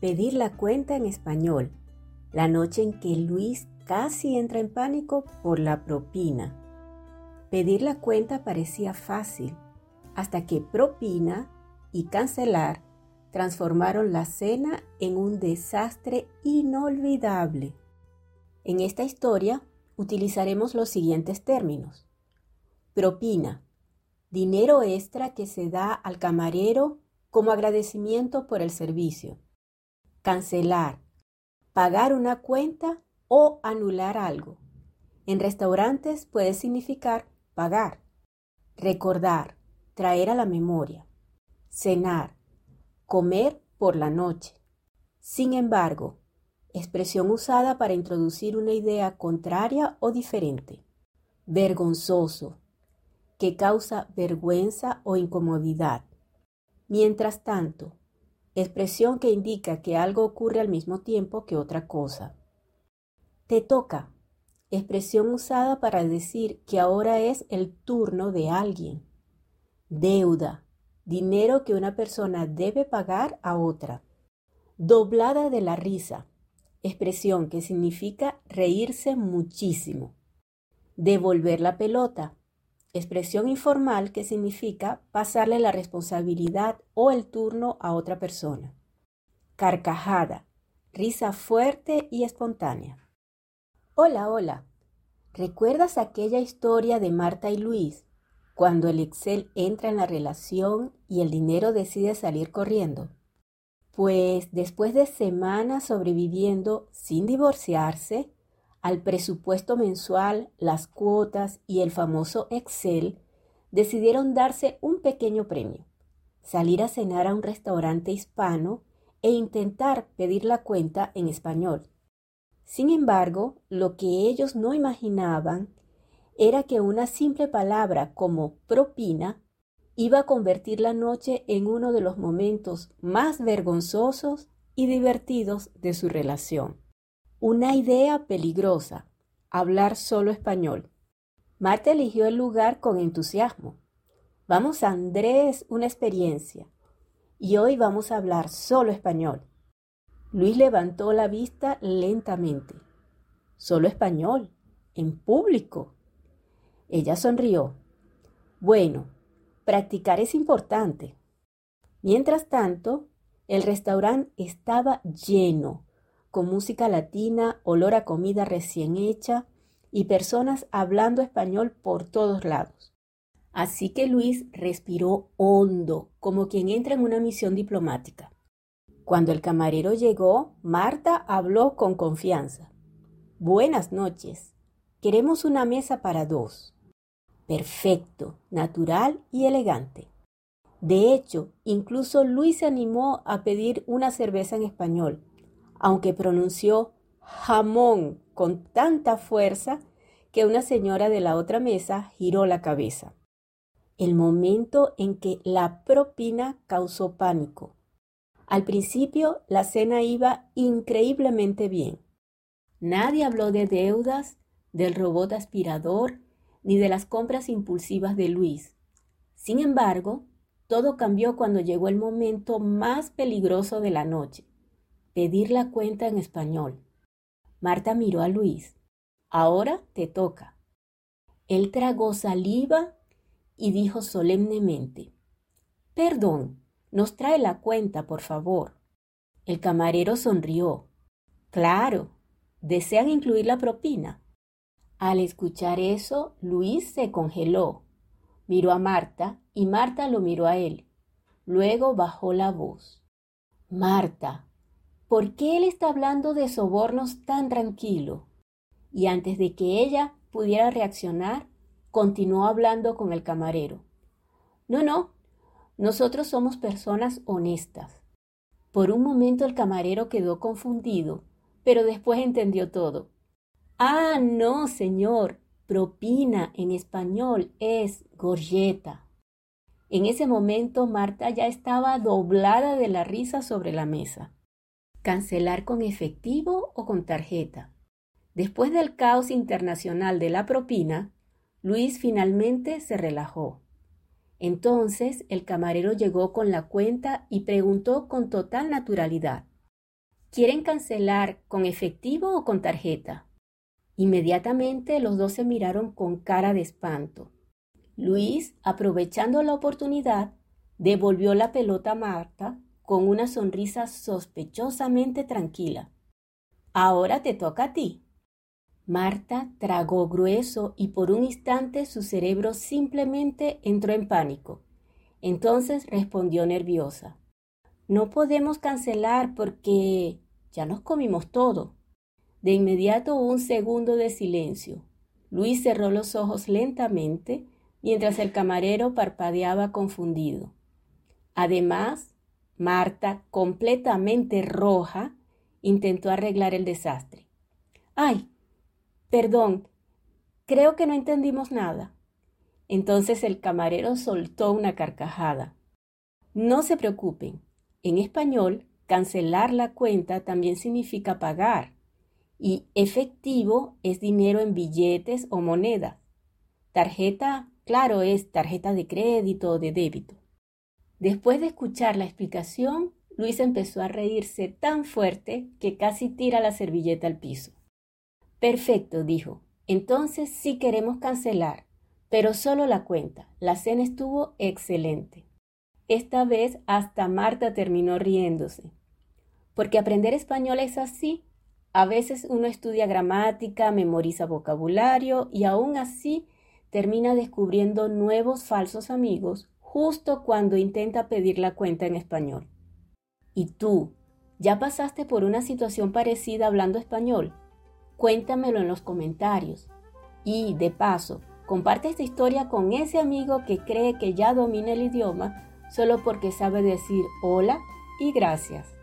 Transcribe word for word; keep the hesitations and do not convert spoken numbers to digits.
Pedir la cuenta en español. La noche en que Luis casi entra en pánico por la propina. Pedir la cuenta parecía fácil, hasta que propina y cancelar transformaron la cena en un desastre inolvidable. En esta historia utilizaremos los siguientes términos. Propina, dinero extra que se da al camarero como agradecimiento por el servicio. Cancelar, pagar una cuenta o anular algo. En restaurantes puede significar pagar. Recordar, traer a la memoria. Cenar, comer por la noche. Sin embargo, expresión usada para introducir una idea contraria o diferente. Vergonzoso, que causa vergüenza o incomodidad. Mientras tanto, expresión que indica que algo ocurre al mismo tiempo que otra cosa. Te toca, expresión usada para decir que ahora es el turno de alguien. Deuda, dinero que una persona debe pagar a otra. Doblada de la risa, expresión que significa reírse muchísimo. Devolver la pelota, expresión informal que significa pasarle la responsabilidad o el turno a otra persona. Carcajada, risa fuerte y espontánea. Hola, hola. ¿Recuerdas aquella historia de Marta y Luis, cuando el Excel entra en la relación y el dinero decide salir corriendo? Pues después de semanas sobreviviendo sin divorciarse, al presupuesto mensual, las cuotas y el famoso Excel, decidieron darse un pequeño premio, salir a cenar a un restaurante hispano e intentar pedir la cuenta en español. Sin embargo, lo que ellos no imaginaban era que una simple palabra como propina iba a convertir la noche en uno de los momentos más vergonzosos y divertidos de su relación. Una idea peligrosa, hablar solo español. Marta eligió el lugar con entusiasmo. Vamos a Andrés, una experiencia. Y hoy vamos a hablar solo español. Luis levantó la vista lentamente. Solo español, en público. Ella sonrió. Bueno, practicar es importante. Mientras tanto, el restaurante estaba lleno, con música latina, olor a comida recién hecha y personas hablando español por todos lados. Así que Luis respiró hondo, como quien entra en una misión diplomática. Cuando el camarero llegó, Marta habló con confianza. Buenas noches. Queremos una mesa para dos. Perfecto, natural y elegante. De hecho, incluso Luis se animó a pedir una cerveza en español, aunque pronunció jamón con tanta fuerza que una señora de la otra mesa giró la cabeza. El momento en que la propina causó pánico. Al principio, la cena iba increíblemente bien. Nadie habló de deudas, del robot aspirador, ni de las compras impulsivas de Luis. Sin embargo, todo cambió cuando llegó el momento más peligroso de la noche. Pedir la cuenta en español. Marta miró a Luis. Ahora te toca. Él tragó saliva y dijo solemnemente: Perdón, nos trae la cuenta, por favor. El camarero sonrió. Claro, ¿desean incluir la propina? Al escuchar eso, Luis se congeló. Miró a Marta y Marta lo miró a él. Luego bajó la voz. Marta, ¿por qué él está hablando de sobornos tan tranquilo? Y antes de que ella pudiera reaccionar, continuó hablando con el camarero. No, no, nosotros somos personas honestas. Por un momento el camarero quedó confundido, pero después entendió todo. Ah, no, señor, propina en español es gorjeta. En ese momento Marta ya estaba doblada de la risa sobre la mesa. ¿Cancelar con efectivo o con tarjeta? Después del caos internacional de la propina, Luis finalmente se relajó. Entonces el camarero llegó con la cuenta y preguntó con total naturalidad: ¿Quieren cancelar con efectivo o con tarjeta? Inmediatamente los dos se miraron con cara de espanto. Luis, aprovechando la oportunidad, devolvió la pelota a Marta con una sonrisa sospechosamente tranquila. Ahora te toca a ti. Marta tragó grueso y por un instante su cerebro simplemente entró en pánico. Entonces respondió nerviosa. No podemos cancelar porque ya nos comimos todo. De inmediato hubo un segundo de silencio. Luis cerró los ojos lentamente mientras el camarero parpadeaba confundido. Además, Marta, completamente roja, intentó arreglar el desastre. ¡Ay! Perdón, creo que no entendimos nada. Entonces el camarero soltó una carcajada. No se preocupen, en español, cancelar la cuenta también significa pagar, y efectivo es dinero en billetes o moneda. Tarjeta, claro, es tarjeta de crédito o de débito. Después de escuchar la explicación, Luis empezó a reírse tan fuerte que casi tira la servilleta al piso. Perfecto, dijo. Entonces sí queremos cancelar, pero solo la cuenta. La cena estuvo excelente. Esta vez hasta Marta terminó riéndose. Porque aprender español es así. A veces uno estudia gramática, memoriza vocabulario y aún así termina descubriendo nuevos falsos amigos justo cuando intenta pedir la cuenta en español. ¿Y tú, ya pasaste por una situación parecida hablando español? Cuéntamelo en los comentarios. Y, de paso, comparte esta historia con ese amigo que cree que ya domina el idioma solo porque sabe decir hola y gracias.